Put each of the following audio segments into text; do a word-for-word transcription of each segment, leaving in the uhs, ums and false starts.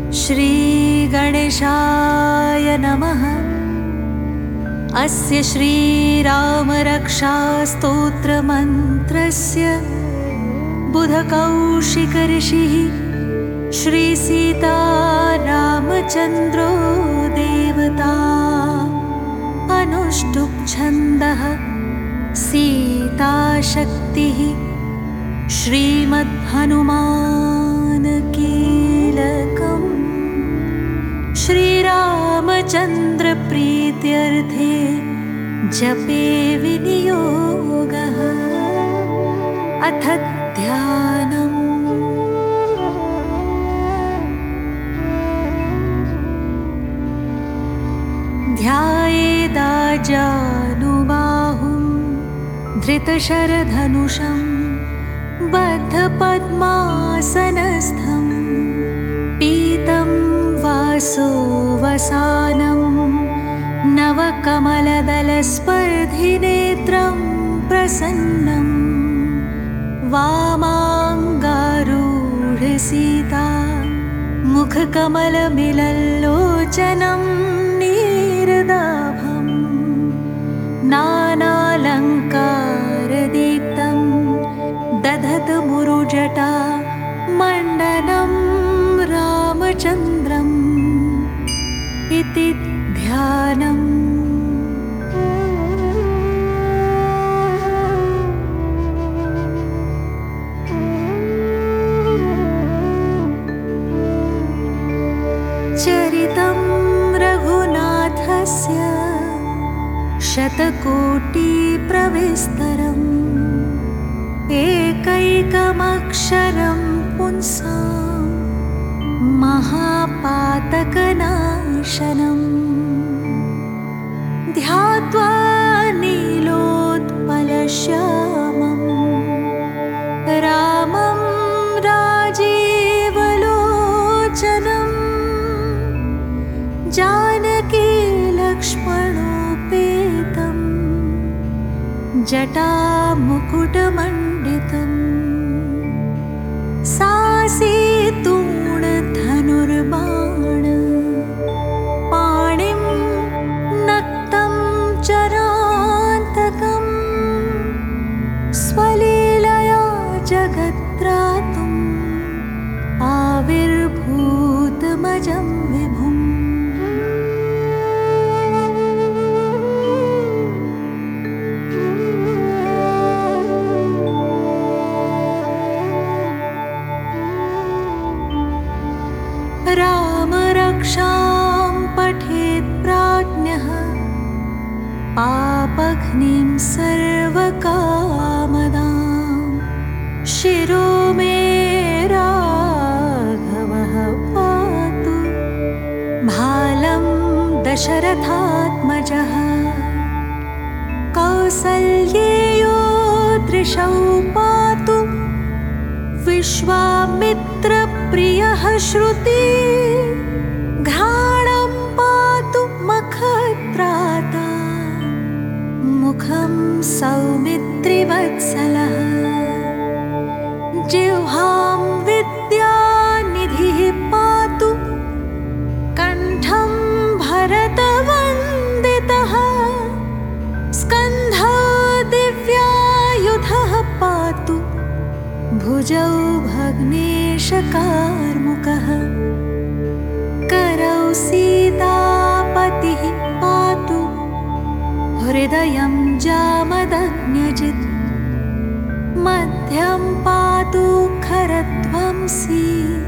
श्रीगणेशाय नमः। अस्य श्रीरामरक्षास्तोत्रमन्त्रस्य बुधकौशिकऋषिः श्रीसीतारामचन्द्रो देवता। अनुष्टुप् छन्दः सीताशक्तिः श्रीमद्हनुमानकीलकम्। श्रीरामचन्द्रप्रीत्यर्थे जपे विनियोगः। अथ ध्यानम्। ध्यायेदाजानुबाहुं धृतशरधनुषं बद्धपद्मासनस्थं पीतं वासोवसानं नवकमलदलस्पर्धिनेत्रं प्रसन्नं वामाङ्गारूढसीता मुखकमलमिलल्लोचनं नीरदाभं नानालङ्कारदीप्तं दधतमुरुजटा मण्डनं रामचन्द्रम् इति ध्यानम्। चरितं रघुनाथस्य शतकोटिप्रविस्तरम् एकैकमक्षरं पुंसां महापातकनाशनम् ध्यात्वा नीलोत्पलश्यामं रामं राजीवलोचनं जानकी लक्ष्मणोपेतं जटामुकुटमण्डितम् सासीतूणधनुर्बाण पाणिं नक्तं चरान्तकम् स्वलीलया जगत्त्रातुम् आविर्भूतमजं विभुम्। रामरक्षां पठेत् प्राज्ञः पापघ्निं सर्वकामदां शिरो मे राघवः पातु भालं दशरथात्मजः कौसल्येयो दृशौ पातु विश्वामित्रप्रियः श्रुति घ्राणं पातु मखत्राता मुखं सौमित्रिवत्सलः जिह्वां विद्यानिधिः पातु कण्ठं भरतवन्दितः स्कन्धौ दिव्यायुधः पातु भुजौ भग्नेशकार्मुकः करौ सीतापतिः पातु हृदयं जामदग्न्यजित् मध्यं पातु खरध्वंसी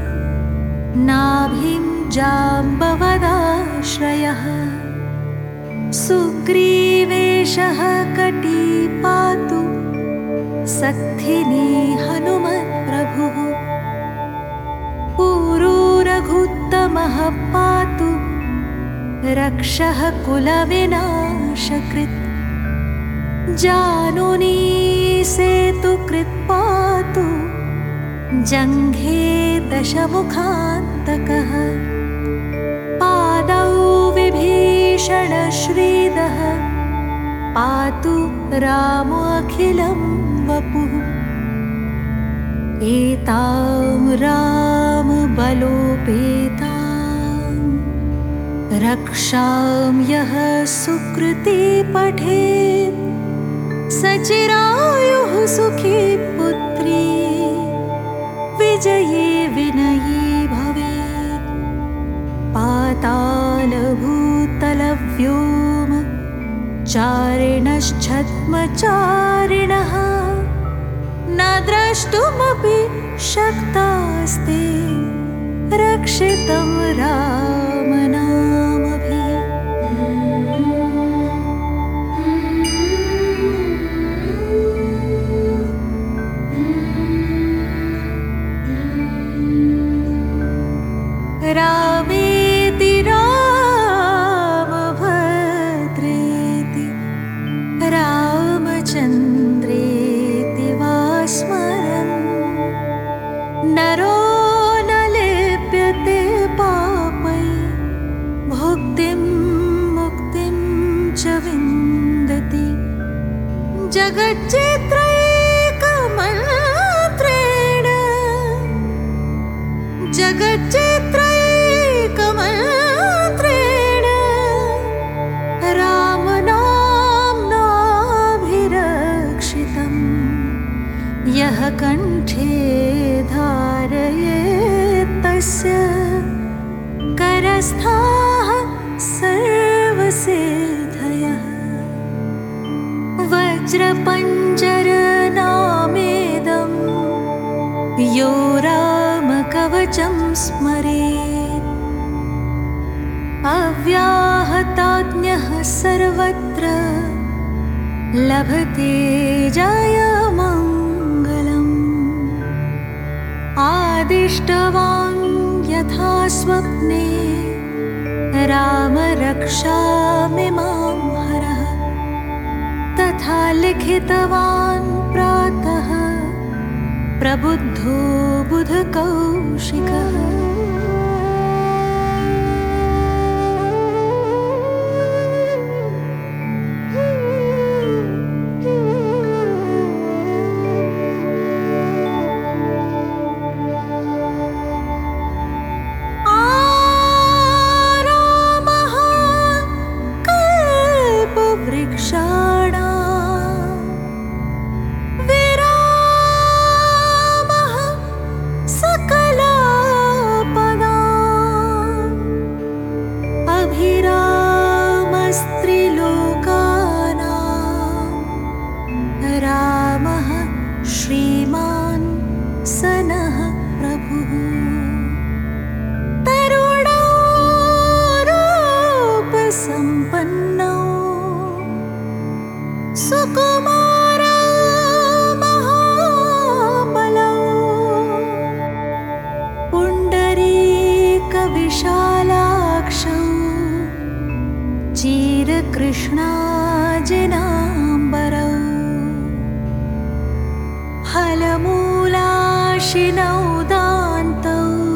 नाभिं जाम्बवदाश्रयः सुग्रीवेशः कटी पातु सक्थिनी हनुमत्प्रभुः पूरूरघुत्तमः पातु रक्षः कुलविनाशकृत् जानुनी सेतुकृत् पातु जङ्घे दशमुखान्तकः पादौ विभीषणश्रीदः पातु रामोऽखिलं वपुः एतां रामबलोपेतां रक्षां यः सुकृती पठेत् सचिरायुः सुखी पुत्री विजयी विनयी भवेत्। पातालभूतलव्योम चारिणश्छद्मचारिणः न द्रष्टुमपि शक्तास्ते रक्षितं रामनामभिः। रामेति रामभद्रेति रामचन्द्रेति वा स्मरन् नरो न लिप्यते पापै भुक्तिं मुक्तिं च विन्दति। जगच्चित्रैकमन्त्रेण जगच्चित्रैकमन्त्रेण रामनाम्नाभिरक्षितं यः कण्ठे धारयेत् तस्य करस्थाः सर्वसिद्धयः। वज्रपञ्जरनामेदं यो रामकवचं स्मरेत् अव्याहताज्ञः सर्वत्र लभते जयमङ्गलम्। आदिष्टवान् यथा स्वप्ने राम रक्षामिमां हरः तथा लिखितवान् प्रातः प्रबुद्धो बुधकौशिकः। श्रीमान् सनः प्रभुः तरुणो रूपसम्पन्नो सुकुमारो महाबलो पुण्डरीकविशालाक्षौ चिरकृष्णाजिनाम्बरौ फलमूलाशिनौ दान्तौ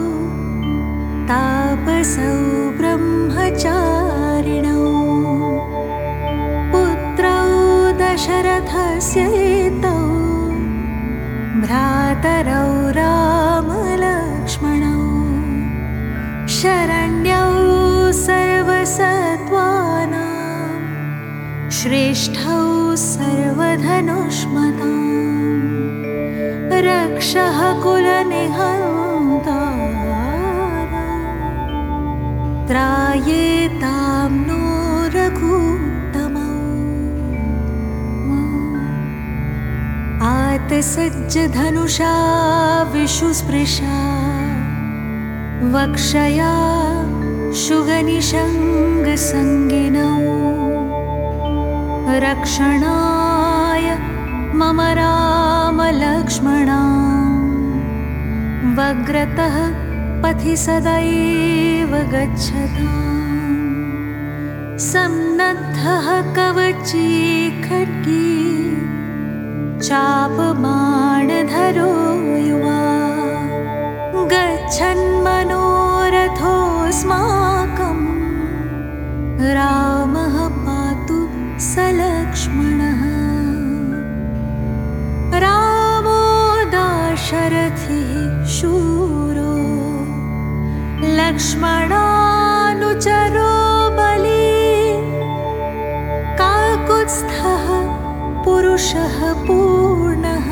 तापसौ ब्रह्मचारिणौ पुत्रौ दशरथस्यैतौ भ्रातरौ रामलक्ष्मणौ शरण्यौ सर्वसत्त्वानां श्रेष्ठौ सर्वधनुष्मताम् रक्षः कुलनिहन्ता त्रायेतां नो रघुत्तमौ। आतसज्जधनुषा विशुस्पृशा वक्षया शुगनिषङ्गसङ्गिनौ रक्षणाय मम रामलक्ष्मणा वग्रतः पथि सदैव गच्छताम् सन्नद्धः कवची खड्गी चापमानधरो युवा गच्छन्मनोरथोऽस्माकं रामः पातु सलक्ष्मणः। रामो दाशरथिः शूरो लक्ष्मणानुचरो पुरुषः पूर्णः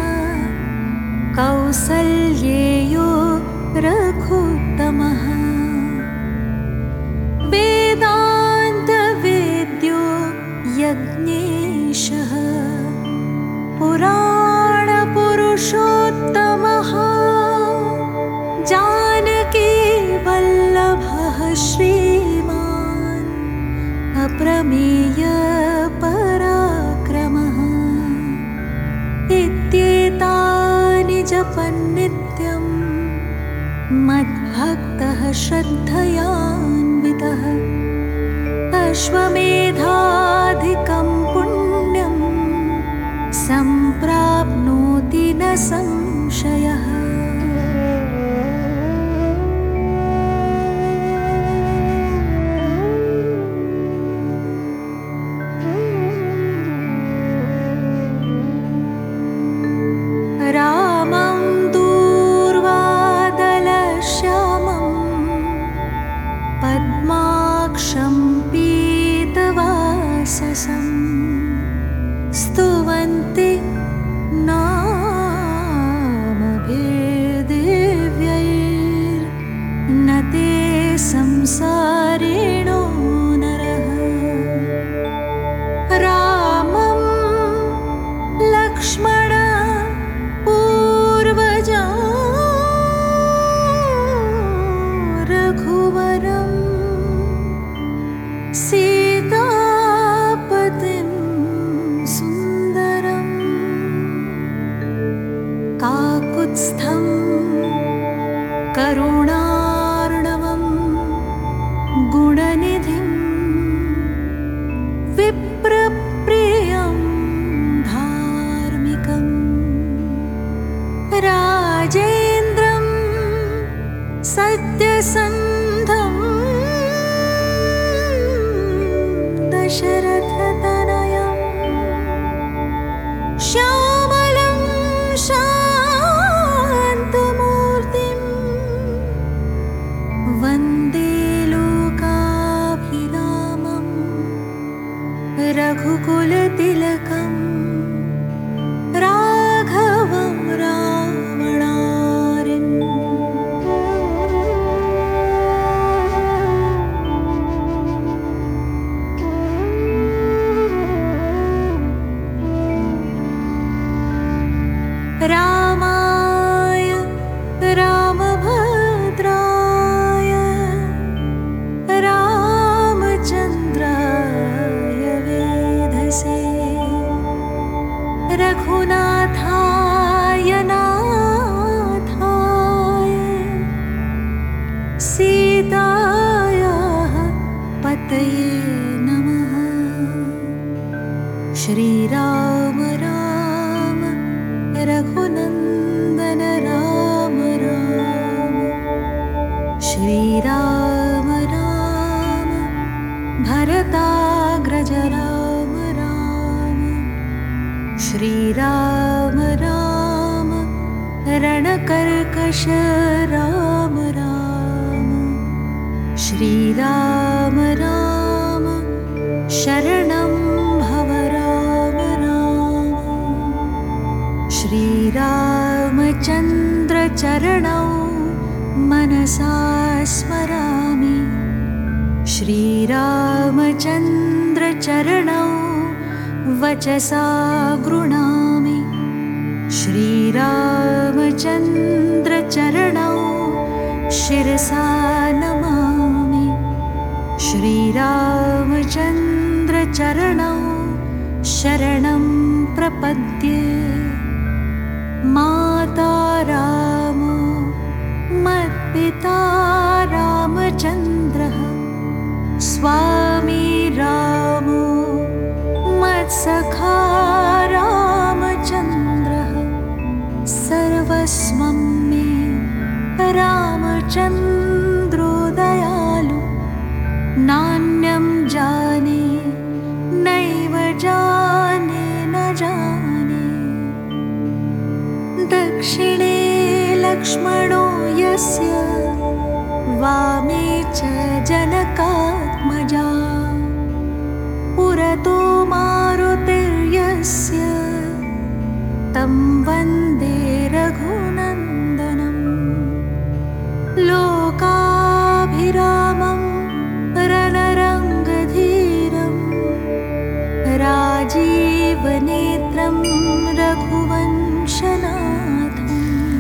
कौसल्येयो रघुत्तमः वेदान्तवेद्यो यज्ञेशः पुराणपुरुषोत्तमः जानकी वल्लभः श्रीमान् अप्रमेय पराक्रमः इत्येतानि जपन्नित्यं मद्भक्तः श्रद्धयान्वितः अश्वमेधाधिकं पुण्यं सम्प्राप्नोति न संशयः। रामं दूर्वादलश्यामं पद्माक्षं पीतवाससं स्तुवन्ति नामभिर्दिव्यैर्न ते संसारिणो नरः। रामं लक्ष्मण रघुवरं सीतापतिं सुन्दरं काकुत्स्थं करुणार्णवं गुणनिधिं विप्रप्रियं धार्मिकं राजेन्द्रं सत्यसन्धं दशरथतनयं श्यामलं शान्तमूर्तिं वन्दे लोकाभिरामं रघुकुलतिलकं राघवं रावणारिम्। रामाय रामभद्राय रामचन्द्राय वेधसे रघुनाथाय नाथाय सीतायाः पतये नमः। श्रीराम राम रघुनन्दन राम राम श्रीराम राम भरताग्रज राम राम श्रीराम राम रणकर्कश राम राम श्रीराम राम शरणं भव राम राम श्रीरामचन्द्र चरणौ मनसा स्मरामि श्रीरामचन्द्र चरणौ वचसा गृह्णामि श्रीरामचन्द्र चरणौ शिरसा नमामि श्रीरामचन्द्र चरणौ शरणं प्रपद्ये। माता रामो मत्पिता रामचन्द्रः स्वामी रामो मत्सखा रामचन्द्रः सर्वस्वं मे रामचन्द्रो दयालु नान्यं जाने नैव जाने न जाने। दक्षिणे लक्ष्मणो यस्य वामे च जनकात्मजा पुरतो मारुतिर्यस्य वन्दे रघुनन्दनं लोकाभिरामं रणरङ्गधीरं राजीवनेत्रं रघुवंशनाथम्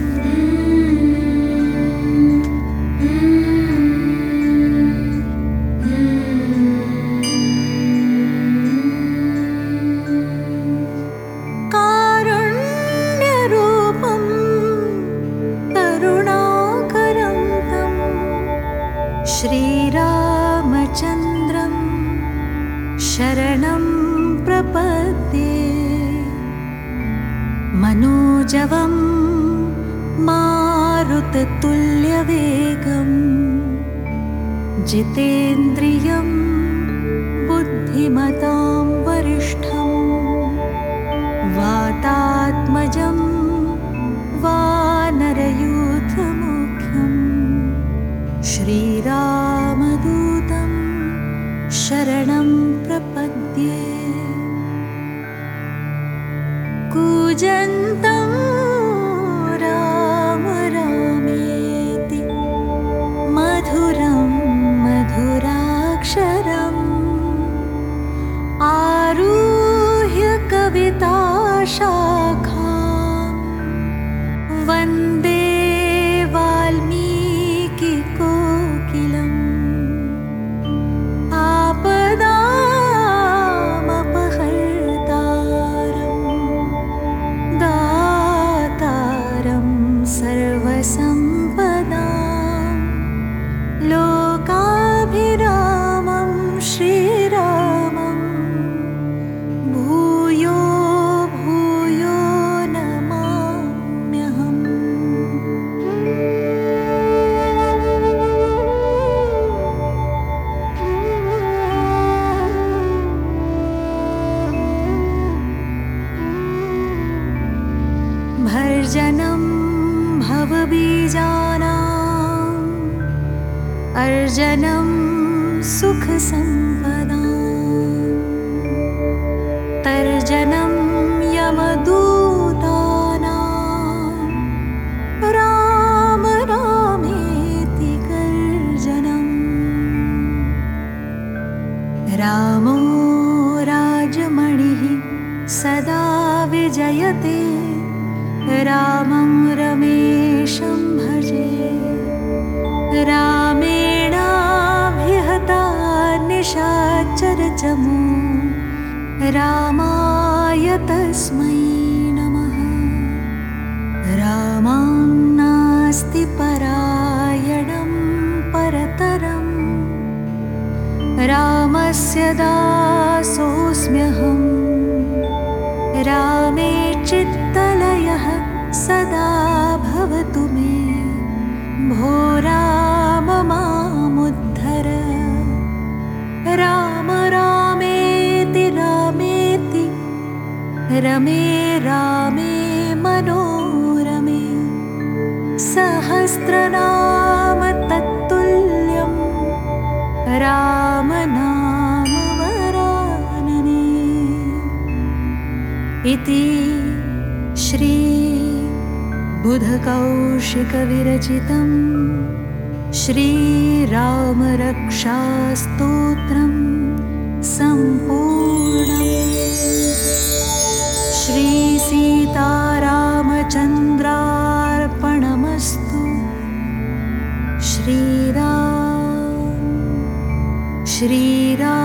श्रीरामचन्द्रं शरणं प्रपद्ये मनोजवं मारुततुल्यवेगं जितेन्द्रियं बुद्धिमतां वरिष्ठं वातात्मजं वानरयूथमुख्यम् श्रीरामदूतं शरणं प्रपद्ये कूजन्तं राम रामेति मधुरं मधुराक्षरम् आरुह्य कविताशाखां वन्दे वाल्मीकिकोकिलम् आपदामपहर्तारं दातारं सर्वसम्पदां लोकाभिरामं श्रीरामं भूयो भूयो नमाम्यहम्। भर्जनं भवबीजानाम् अर्जनं सुखसम्पदाम् तर्जनं यमदूतानां राम रामेति गर्जनम् रामो राजमणिः सदा विजयते रामं रमेशं भजे रामेणाभिहता निशाचरचमू रामाय तस्मै नमः। रामान्नास्ति परायणं परतरं रामस्य दासोऽस्म्यहम् रामे चित्तलयः सदा भवतु मे भो राम मामुद्धर। राम रामेति रामेति रमे रामे मनोरमे सहस्रनाम तत्तुल्यं राम नाम वरानने। इति श्री बुधकौशिकविरचितं श्रीरामरक्षास्तोत्रं सम्पूर्णम्। श्रीसीतारामचन्द्रार्पणमस्तु। श्रीराम श्रीराम